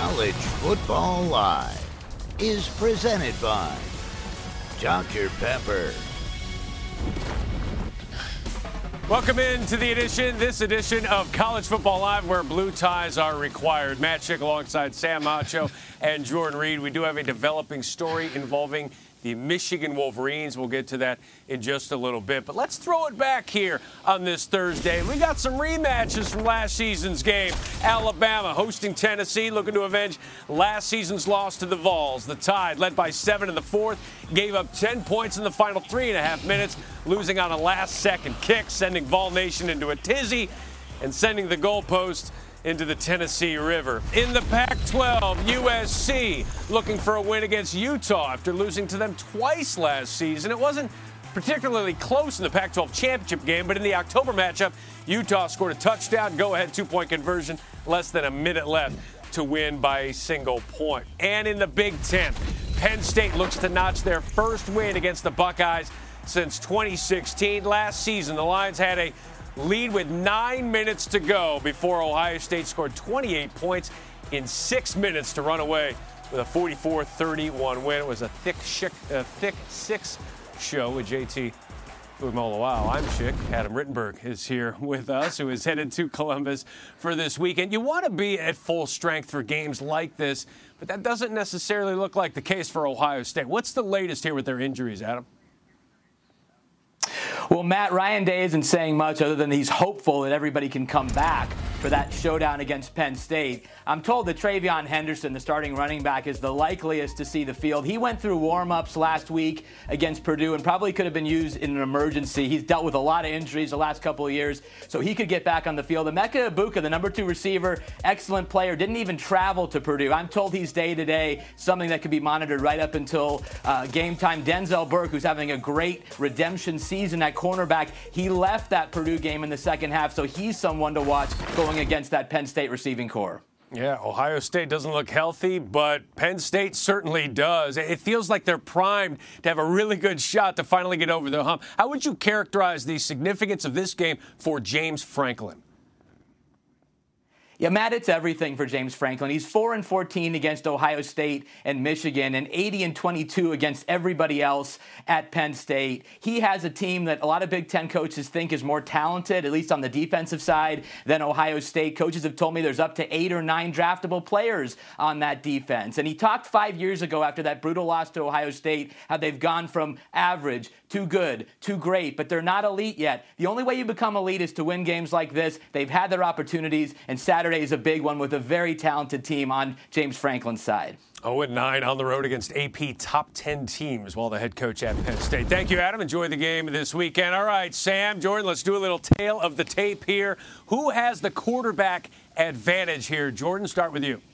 College Football Live is presented by Dr. Pepper. Welcome into this edition of College Football Live, where blue ties are required. Matt Schick alongside Sam Macho and Jordan Reed. We do have a developing story involving the Michigan Wolverines. We'll get to that in just a little bit. But let's throw it back here on this Thursday. We got some rematches from last season's game. Alabama hosting Tennessee, looking to avenge last season's loss to the Vols. The Tide, led by 7 in the fourth, gave up 10 points in the final 3.5 minutes, losing on a last-second kick, sending Vol Nation into a tizzy and sending the goalpost into the Tennessee River. In the Pac-12, USC looking for a win against Utah after losing to them twice last season. It wasn't particularly close in the Pac-12 championship game, but in the October matchup, Utah scored a touchdown, go-ahead two-point conversion, less than a minute left to win by a single point. And in the Big Ten, Penn State looks to notch their first win against the Buckeyes since 2016. Last season, the Lions had a lead with 9 minutes to go before Ohio State scored 28 points in 6 minutes to run away with a 44-31 win. It was a thick six show with JT Uiagalelei. I'm Schick. Adam Rittenberg is here with us, who is headed to Columbus for this weekend. You want to be at full strength for games like this, but that doesn't necessarily look like the case for Ohio State. What's the latest here with their injuries, Adam? Well, Matt, Ryan Day isn't saying much other than he's hopeful that everybody can come back for that showdown against Penn State. I'm told that TreVeyon Henderson, the starting running back, is the likeliest to see the field. He went through warm-ups last week against Purdue and probably could have been used in an emergency. He's dealt with a lot of injuries the last couple of years, so he could get back on the field. Emeka Egbuka, the number 2 receiver, excellent player, didn't even travel to Purdue. I'm told he's day-to-day, something that could be monitored right up until game time. Denzel Burke, who's having a great redemption season at cornerback, he left that Purdue game in the second half, so he's someone to watch going against that Penn State receiving corps. Yeah, Ohio State doesn't look healthy, but Penn State certainly does. It feels like they're primed to have a really good shot to finally get over the hump. How would you characterize the significance of this game for James Franklin? Yeah, Matt, it's everything for James Franklin. He's 4-14 against Ohio State and Michigan and 80-22 against everybody else at Penn State. He has a team that a lot of Big Ten coaches think is more talented, at least on the defensive side, than Ohio State. Coaches have told me there's up to 8 or 9 draftable players on that defense. And he talked 5 years ago after that brutal loss to Ohio State how they've gone from average to good to great, but they're not elite yet. The only way you become elite is to win games like this. They've had their opportunities, and Saturday is a big one with a very talented team on James Franklin's side. 0-9 on the road against AP top 10 teams while the head coach at Penn State. Thank you, Adam. Enjoy the game this weekend. All right, Sam, Jordan, let's do a little tale of the tape here. Who has the quarterback advantage here? Jordan, start with you.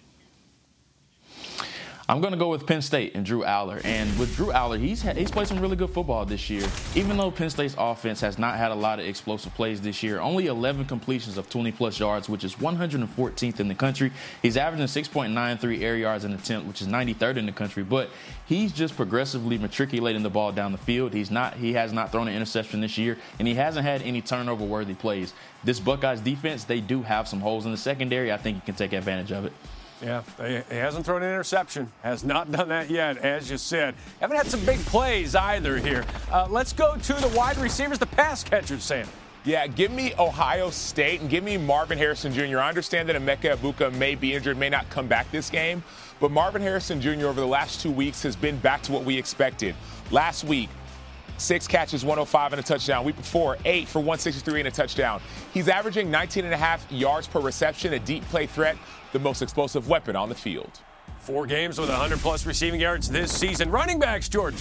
I'm going to go with Penn State and Drew Aller. And with Drew Aller, he's played some really good football this year. Even though Penn State's offense has not had a lot of explosive plays this year, only 11 completions of 20-plus yards, which is 114th in the country. He's averaging 6.93 air yards an attempt, which is 93rd in the country. But he's just progressively matriculating the ball down the field. He has not thrown an interception this year, and he hasn't had any turnover-worthy plays. This Buckeyes defense, they do have some holes in the secondary. I think he can take advantage of it. Yeah, he hasn't thrown an interception. Has not done that yet, as you said. Haven't had some big plays either here. Let's go to the wide receivers, the pass catchers, Sam. Yeah, give me Ohio State and give me Marvin Harrison Jr. I understand that Emeka Egbuka may be injured, may not come back this game, but Marvin Harrison Jr. over the last 2 weeks has been back to what we expected. Last week, 6 catches, 105 and a touchdown. Week before, 8 for 163 and a touchdown. He's averaging 19.5 yards per reception, a deep play threat, the most explosive weapon on the field. 4 games with 100-plus receiving yards this season. Running backs, Jordan.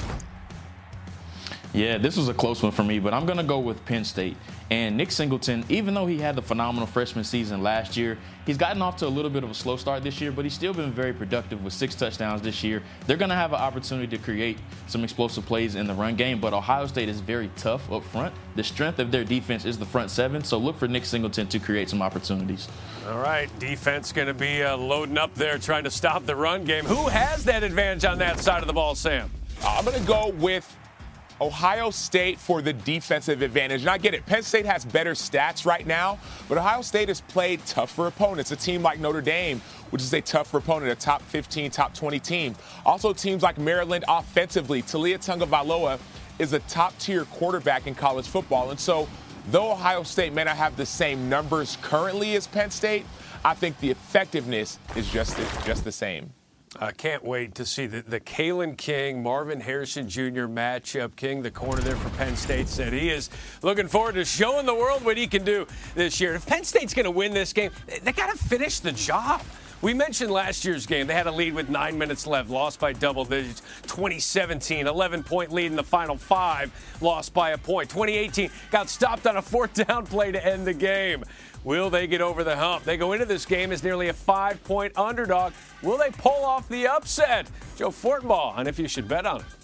Yeah, this was a close one for me, but I'm going to go with Penn State. And Nick Singleton, even though he had the phenomenal freshman season last year, he's gotten off to a little bit of a slow start this year, but he's still been very productive with 6 touchdowns this year. They're going to have an opportunity to create some explosive plays in the run game, but Ohio State is very tough up front. The strength of their defense is the front 7, so look for Nick Singleton to create some opportunities. All right, defense going to be loading up there trying to stop the run game. Who has that advantage on that side of the ball, Sam? I'm going to go with Ohio State for the defensive advantage. And I get it. Penn State has better stats right now, but Ohio State has played tougher opponents. A team like Notre Dame, which is a tougher opponent, a top 15, top 20 team. Also teams like Maryland offensively. Taulia Tagovailoa is a top-tier quarterback in college football. And so though Ohio State may not have the same numbers currently as Penn State, I think the effectiveness is just the same. I can't wait to see the Kalen King, Marvin Harrison Jr. matchup. King, the corner there for Penn State, said he is looking forward to showing the world what he can do this year. If Penn State's going to win this game, they got to finish the job. We mentioned last year's game. They had a lead with 9 minutes left, lost by double digits. 2017, 11-point lead in the final 5, lost by a point. 2018, got stopped on a 4th down play to end the game. Will they get over the hump? They go into this game as nearly a 5-point underdog. Will they pull off the upset? Joe Fortenbaugh on if you should bet on it.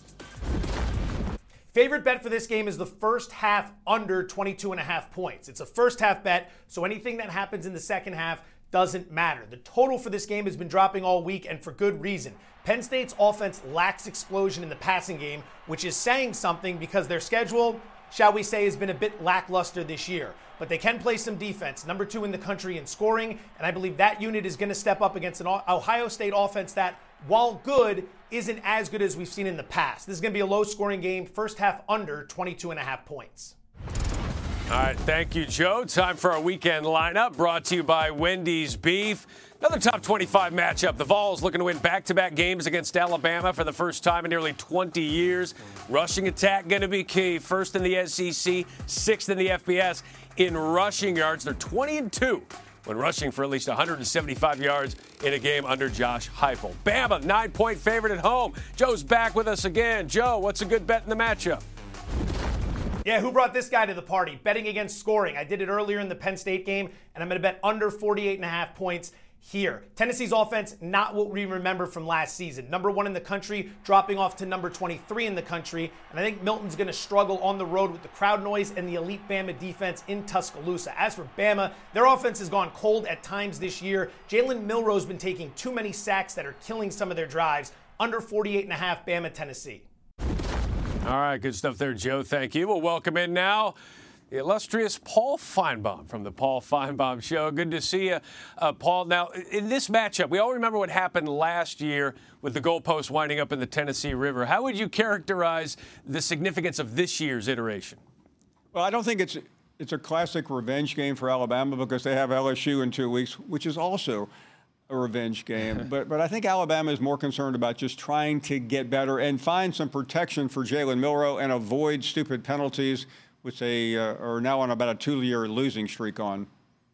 Favorite bet for this game is the first half under 22.5 points. It's a first half bet, so anything that happens in the second half doesn't matter. The total for this game has been dropping all week, and for good reason. Penn State's offense lacks explosion in the passing game, which is saying something because their schedule, shall we say, has been a bit lackluster this year. But they can play some defense, number 2 in the country in scoring, and I believe that unit is going to step up against an Ohio State offense that, while good, isn't as good as we've seen in the past. This is going to be a low-scoring game, first half under 22.5 points. All right, thank you, Joe. Time for our weekend lineup, brought to you by Wendy's Beef. Another top 25 matchup. The Vols looking to win back-to-back games against Alabama for the first time in nearly 20 years. Rushing attack going to be key. First in the SEC, 6th in the FBS in rushing yards. They're 20-2 when rushing for at least 175 yards in a game under Josh Heupel. Bama, 9-point favorite at home. Joe's back with us again. Joe, what's a good bet in the matchup? Yeah, who brought this guy to the party? Betting against scoring. I did it earlier in the Penn State game, and I'm going to bet under 48.5 points here. Tennessee's offense, not what we remember from last season. Number 1 in the country, dropping off to number 23 in the country. And I think Milton's going to struggle on the road with the crowd noise and the elite Bama defense in Tuscaloosa. As for Bama, their offense has gone cold at times this year. Jalen Milroe has been taking too many sacks that are killing some of their drives. Under 48.5, Bama, Tennessee. All right, good stuff there, Joe. Thank you. We'll welcome in now the illustrious Paul Finebaum from the Paul Finebaum Show. Good to see you, Paul. Now, in this matchup, we all remember what happened last year with the goalpost winding up in the Tennessee River. How would you characterize the significance of this year's iteration? Well, I don't think it's a classic revenge game for Alabama because they have LSU in 2 weeks, which is also a revenge game. But I think Alabama is more concerned about just trying to get better and find some protection for Jalen Milroe and avoid stupid penalties, which they are now on about a 2-year losing streak on.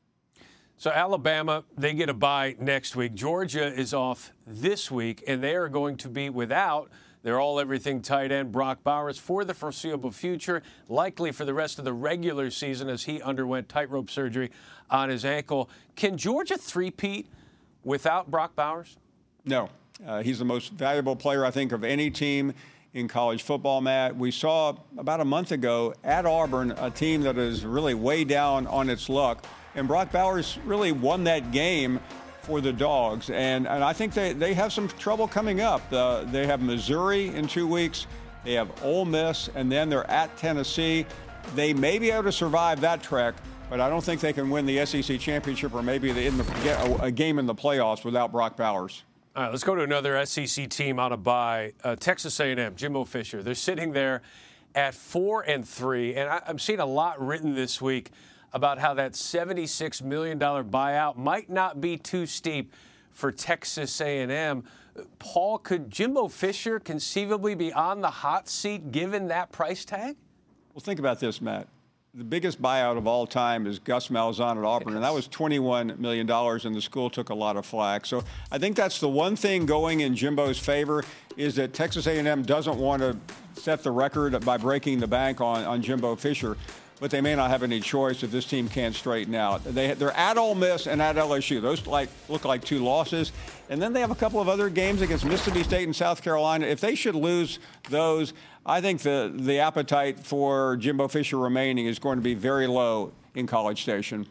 So Alabama, they get a bye next week. Georgia is off this week, and they are going to be without their all-everything tight end, Brock Bowers, for the foreseeable future, likely for the rest of the regular season as he underwent tightrope surgery on his ankle. Can Georgia three-peat without Brock Bowers? No. He's the most valuable player, I think, of any team in college football, Matt. We saw about a month ago at Auburn a team that is really way down on its luck, and Brock Bowers really won that game for the Dogs. And I think they have some trouble coming up. They have Missouri in 2 weeks. They have Ole Miss, and then they're at Tennessee. They may be able to survive that trek, but I don't think they can win the SEC championship or maybe a game in the playoffs without Brock Bowers. All right, let's go to another SEC team on a bye. Texas A&M, Jimbo Fisher. They're sitting there at 4-3, and I'm seeing a lot written this week about how that $76 million buyout might not be too steep for Texas A&M. Paul, could Jimbo Fisher conceivably be on the hot seat given that price tag? Well, think about this, Matt. The biggest buyout of all time is Gus Malzahn at Auburn, and that was $21 million, and the school took a lot of flack. So I think that's the one thing going in Jimbo's favor is that Texas A&M doesn't want to set the record by breaking the bank on Jimbo Fisher, but they may not have any choice if this team can't straighten out. They're at Ole Miss and at LSU. Those look like 2 losses. And then they have a couple of other games against Mississippi State and South Carolina. If they should lose those, I think the appetite for Jimbo Fisher remaining is going to be very low in College Station.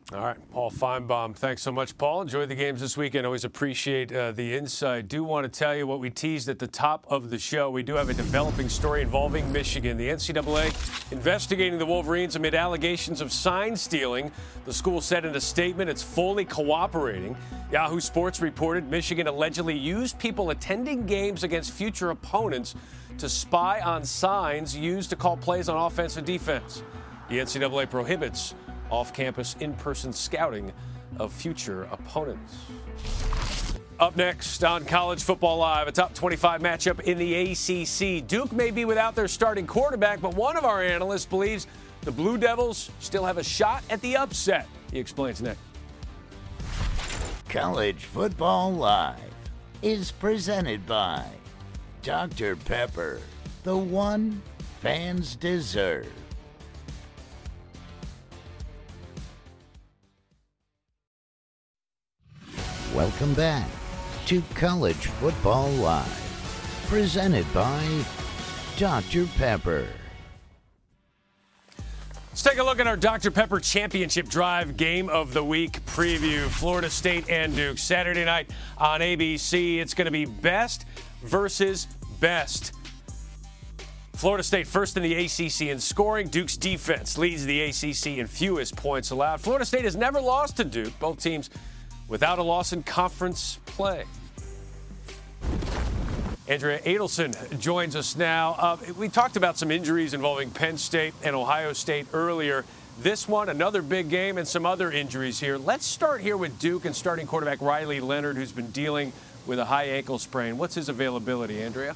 All right, Paul Feinbaum, thanks so much, Paul. Enjoy the games this weekend. Always appreciate the insight. Do want to tell you what we teased at the top of the show. We do have a developing story involving Michigan. The NCAA investigating the Wolverines amid allegations of sign stealing. The school said in a statement it's fully cooperating. Yahoo Sports reported Michigan allegedly used people attending games against future opponents to spy on signs used to call plays on offense and defense. The NCAA prohibits off-campus in-person scouting of future opponents. Up next on College Football Live, a top 25 matchup in the ACC. Duke may be without their starting quarterback, but one of our analysts believes the Blue Devils still have a shot at the upset. He explains next. College Football Live is presented by Dr. Pepper, the one fans deserve. Welcome back to College Football Live, presented by Dr. Pepper. Let's take a look at our Dr. Pepper Championship Drive Game of the Week preview. Florida State and Duke, Saturday night on ABC. It's going to be best versus best. Florida State first in the ACC in scoring. Duke's defense leads the ACC in fewest points allowed. Florida State has never lost to Duke. Both teams without a loss in conference play. Andrea Adelson joins us now. We talked about some injuries involving Penn State and Ohio State earlier. This one, another big game, and some other injuries here. Let's start here with Duke and starting quarterback Riley Leonard, who's been dealing with a high ankle sprain. What's his availability, Andrea?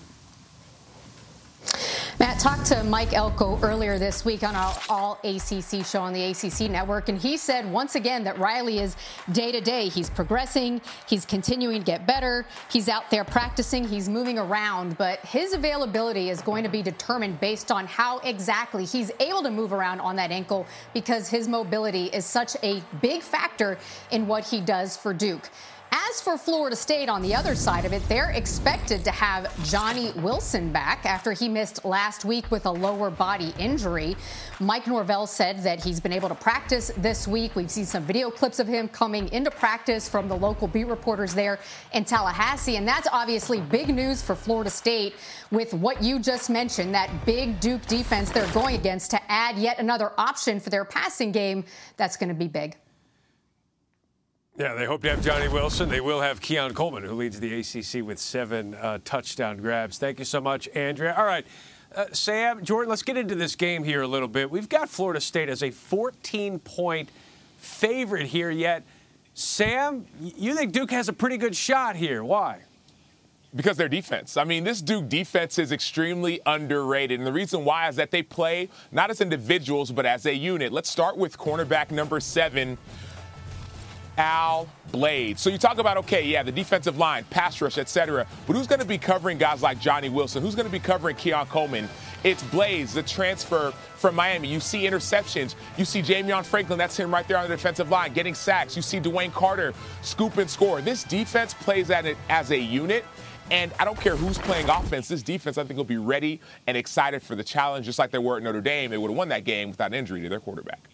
Matt, talked to Mike Elko earlier this week on our All-ACC show on the ACC Network, and he said once again that Riley is day-to-day. He's progressing. He's continuing to get better. He's out there practicing. He's moving around, but his availability is going to be determined based on how exactly he's able to move around on that ankle, because his mobility is such a big factor in what he does for Duke. As for Florida State, on the other side of it, they're expected to have Johnny Wilson back after he missed last week with a lower body injury. Mike Norvell said that he's been able to practice this week. We've seen some video clips of him coming into practice from the local beat reporters there in Tallahassee, and that's obviously big news for Florida State with what you just mentioned, that big Duke defense they're going against, to add yet another option for their passing game. That's going to be big. Yeah, they hope to have Johnny Wilson. They will have Keon Coleman, who leads the ACC with 7 touchdown grabs. Thank you so much, Andrea. All right, Sam, Jordan, let's get into this game here a little bit. We've got Florida State as a 14-point favorite here, yet, Sam, you think Duke has a pretty good shot here. Why? Because their defense. I mean, this Duke defense is extremely underrated. And the reason why is that they play not as individuals, but as a unit. Let's start with cornerback number 7, Al Blades. So you talk about, okay, yeah, the defensive line, pass rush, etc. But who's going to be covering guys like Johnny Wilson? Who's going to be covering Keon Coleman? It's Blades, the transfer from Miami. You see interceptions. You see Jamion Franklin, that's him right there on the defensive line, getting sacks. You see Dwayne Carter scoop and score. This defense plays at it as a unit. And I don't care who's playing offense. This defense, I think, will be ready and excited for the challenge, just like they were at Notre Dame. They would have won that game without injury to their quarterback.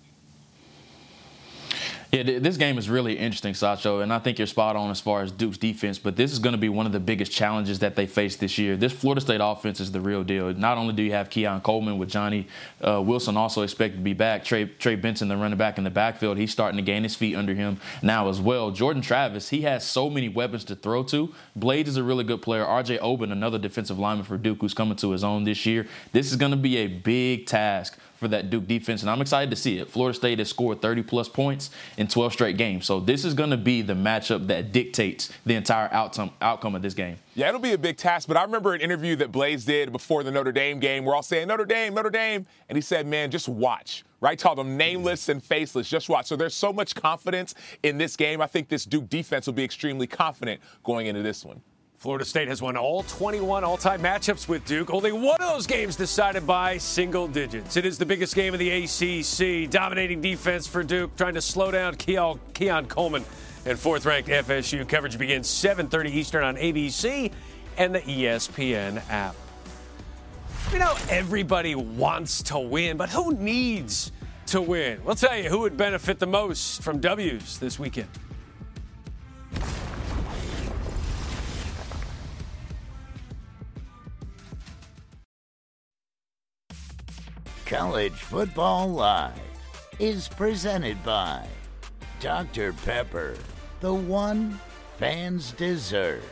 Yeah, this game is really interesting, Sacho, and I think you're spot on as far as Duke's defense, but this is going to be one of the biggest challenges that they face this year. This Florida State offense is the real deal. Not only do you have Keon Coleman with Johnny Wilson also expected to be back, Trey Benson, the running back in the backfield, he's starting to gain his feet under him now as well. Jordan Travis, he has so many weapons to throw to. Blades is a really good player. R.J. Oben, another defensive lineman for Duke who's coming to his own this year. This is going to be a big task for that Duke defense, and I'm excited to see it. Florida State has scored 30-plus points in 12 straight games, so this is going to be the matchup that dictates the entire outcome of this game. Yeah, it'll be a big task, but I remember an interview that Blades did before the Notre Dame game. We're all saying, Notre Dame, and he said, man, just watch. Right? Called them nameless and faceless. Just watch. So there's so much confidence in this game. I think this Duke defense will be extremely confident going into this one. Florida State has won all 21 all-time matchups with Duke. Only one of those games decided by single digits. It is the biggest game of the ACC. Dominating defense for Duke, trying to slow down Keon Coleman. And fourth-ranked FSU. Coverage begins 7:30 Eastern on ABC and the ESPN app. You know, everybody wants to win, but who needs to win. We'll tell you who would benefit the most from W's this weekend. College Football Live is presented by Dr. Pepper, the one fans deserve.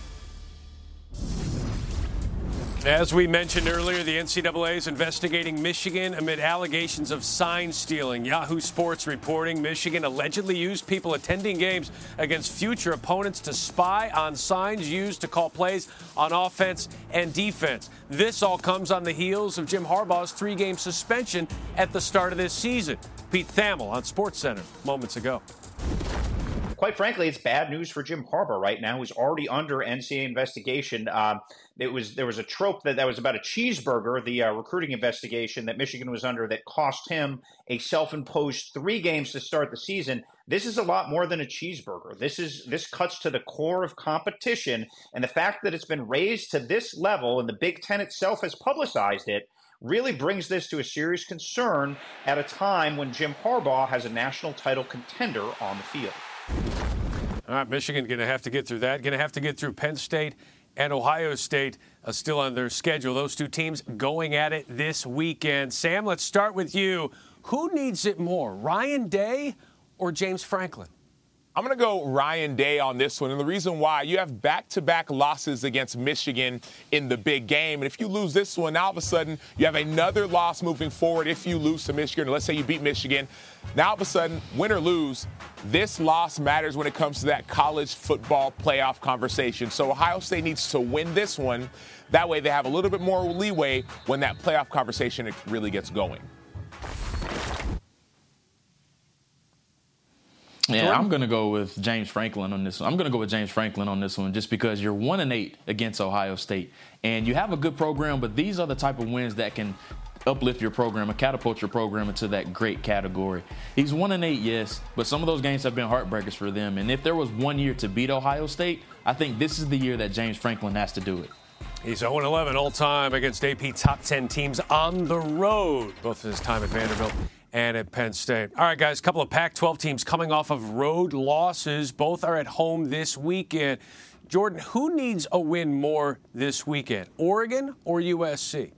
As we mentioned earlier, the NCAA is investigating Michigan amid allegations of sign stealing. Yahoo Sports reporting Michigan allegedly used people attending games against future opponents to spy on signs used to call plays on offense and defense. This all comes on the heels of Jim Harbaugh's 3-game suspension at the start of this season. Pete Thamel on SportsCenter moments ago. Quite frankly, it's bad news for Jim Harbaugh right now. He's already under NCAA investigation. There was a trope that was about a cheeseburger, the recruiting investigation that Michigan was under that cost him a self-imposed 3 games to start the season. This is a lot more than a cheeseburger. This cuts to the core of competition, and the fact that it's been raised to this level and the Big Ten itself has publicized it really brings this to a serious concern at a time when Jim Harbaugh has a national title contender on the field. All right, Michigan going to have to get through that. Going to have to get through Penn State and Ohio State still on their schedule. Those two teams going at it this weekend. Sam, let's start with you. Who needs it more, Ryan Day or James Franklin? I'm going to go Ryan Day on this one. And the reason why, you have back-to-back losses against Michigan in the big game. And if you lose this one, now all of a sudden you have another loss moving forward if you lose to Michigan. Or let's say you beat Michigan. Now all of a sudden, win or lose, this loss matters when it comes to that college football playoff conversation. So Ohio State needs to win this one. That way they have a little bit more leeway when that playoff conversation really gets going. Yeah, I'm going to go with James Franklin on this one. I'm going to go with James Franklin on this one just because you're 1-8 against Ohio State. And you have a good program, but these are the type of wins that can uplift your program and catapult your program into that great category. He's 1-8, yes, but some of those games have been heartbreakers for them. And if there was one year to beat Ohio State, I think this is the year that James Franklin has to do it. He's 0-11 all-time against AP top 10 teams on the road, both his time at Vanderbilt and at Penn State. All right, guys, a couple of Pac-12 teams coming off of road losses. Both are at home this weekend. Jordan, who needs a win more this weekend, Oregon or USC?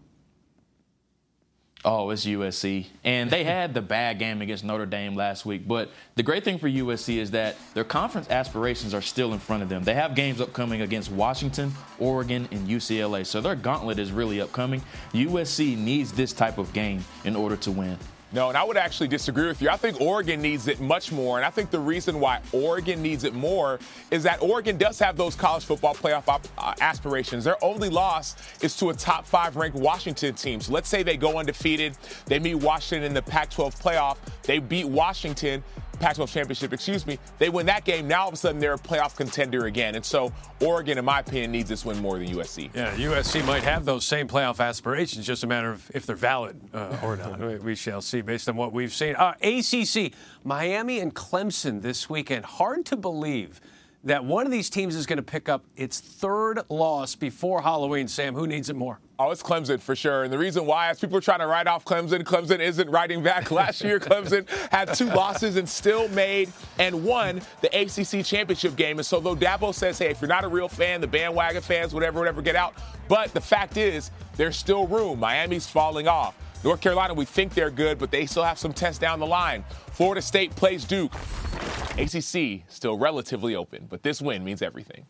Oh, it's USC. And they had the bad game against Notre Dame last week. But the great thing for USC is that their conference aspirations are still in front of them. They have games upcoming against Washington, Oregon, and UCLA. So their gauntlet is really upcoming. USC needs this type of game in order to win. No, and I would actually disagree with you. I think Oregon needs it much more. And I think the reason why Oregon needs it more is that Oregon does have those college football playoff aspirations. Their only loss is to a top 5 ranked Washington team. So let's say they go undefeated. They meet Washington in the Pac-12 playoff. They beat Washington. Pac-12 championship, They win that game. Now all of a sudden they're a playoff contender again. And so Oregon, in my opinion, needs this win more than USC. Yeah, USC might have those same playoff aspirations, just a matter of if they're valid or not. We shall see based on what we've seen. ACC, Miami and Clemson this weekend. Hard to believe that one of these teams is going to pick up its 3rd loss before Halloween. Sam, who needs it more? Oh, it's Clemson for sure. And the reason why is people are trying to write off Clemson. Clemson isn't writing back. Last year, Clemson had 2 losses and still made and won the ACC championship game. And so though Dabo says, hey, if you're not a real fan, the bandwagon fans, whatever, get out. But the fact is, there's still room. Miami's falling off. North Carolina, we think they're good, but they still have some tests down the line. Florida State plays Duke. ACC still relatively open, but this win means everything.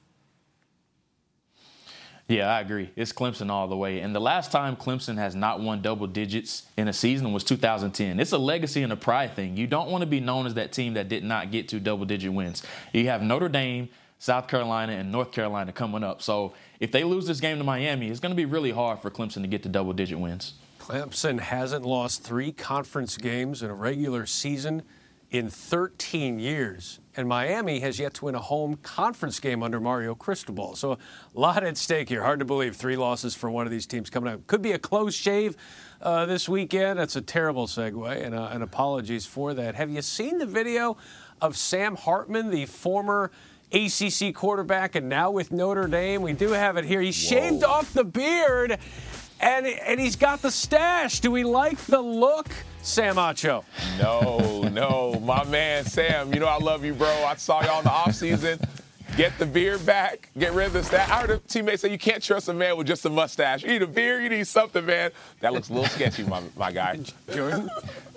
Yeah, I agree. It's Clemson all the way. And the last time Clemson has not won double digits in a season was 2010. It's a legacy and a pride thing. You don't want to be known as that team that did not get to double-digit wins. You have Notre Dame, South Carolina, and North Carolina coming up. So if they lose this game to Miami, it's going to be really hard for Clemson to get to double-digit wins. Clemson hasn't lost 3 conference games in a regular season in 13 years. And Miami has yet to win a home conference game under Mario Cristobal. So a lot at stake here. Hard to believe 3 losses for one of these teams coming up. Could be a close shave this weekend. That's a terrible segue, and apologies for that. Have you seen the video of Sam Hartman, the former ACC quarterback and now with Notre Dame? We do have it here. He shaved off the beard. And he's got the stash. Do we like the look, Sam Acho? No, my man Sam. You know I love you, bro. I saw y'all in the offseason. Get the beard back. Get rid of the stash. I heard a teammate say you can't trust a man with just a mustache. You need a beard. You need something, man. That looks a little sketchy, my guy. Jordan?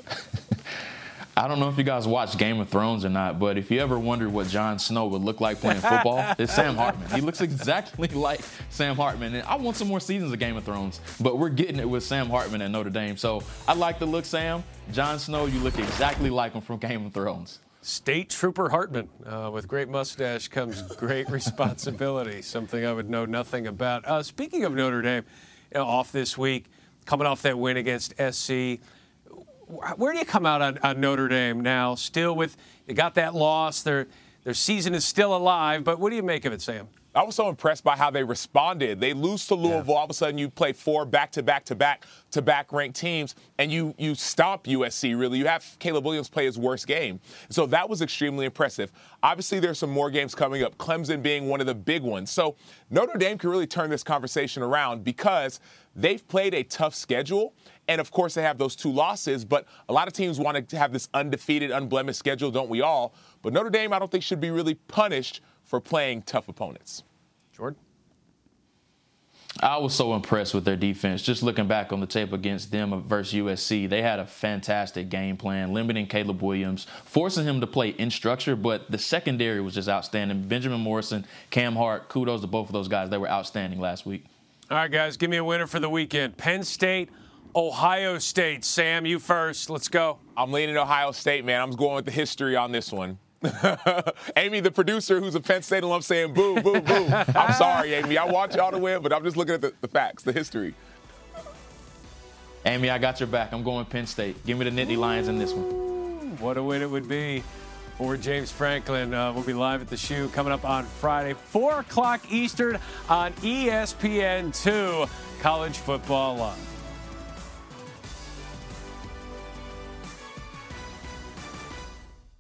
I don't know if you guys watch Game of Thrones or not, but if you ever wondered what Jon Snow would look like playing football, it's Sam Hartman. He looks exactly like Sam Hartman. And I want some more seasons of Game of Thrones, but we're getting it with Sam Hartman at Notre Dame. So I like the look, Sam. Jon Snow, you look exactly like him from Game of Thrones. State Trooper Hartman. With great mustache comes great responsibility, something I would know nothing about. Speaking of Notre Dame, off this week, coming off that win against SC, where do you come out on Notre Dame now? Still they got that loss. Their season is still alive, but what do you make of it, Sam? I was so impressed by how they responded. They lose to Louisville. All of a sudden, you play 4 back-to-back ranked teams, and you stomp USC, really. You have Caleb Williams play his worst game. So that was extremely impressive. Obviously, there's some more games coming up, Clemson being one of the big ones. So Notre Dame can really turn this conversation around because they've played a tough schedule. And, of course, they have those 2 losses. But a lot of teams want to have this undefeated, unblemished schedule, don't we all? But Notre Dame, I don't think, should be really punished for playing tough opponents. Jordan? I was so impressed with their defense. Just looking back on the tape against them versus USC, they had a fantastic game plan, limiting Caleb Williams, forcing him to play in structure, but the secondary was just outstanding. Benjamin Morrison, Cam Hart, kudos to both of those guys. They were outstanding last week. All right, guys, give me a winner for the weekend. Penn State, Ohio State. Sam, you first. Let's go. I'm leaning Ohio State, man. I'm going with the history on this one. Amy, the producer, who's a Penn State alum, saying boo, boo, boo. I'm sorry, Amy. I want y'all to win, but I'm just looking at the facts, the history. Amy, I got your back. I'm going Penn State. Give me the Nittany Lions in this one. What a win it would be for James Franklin. We'll be live at the Shoe coming up on Friday, 4 o'clock Eastern on ESPN2, College Football Live.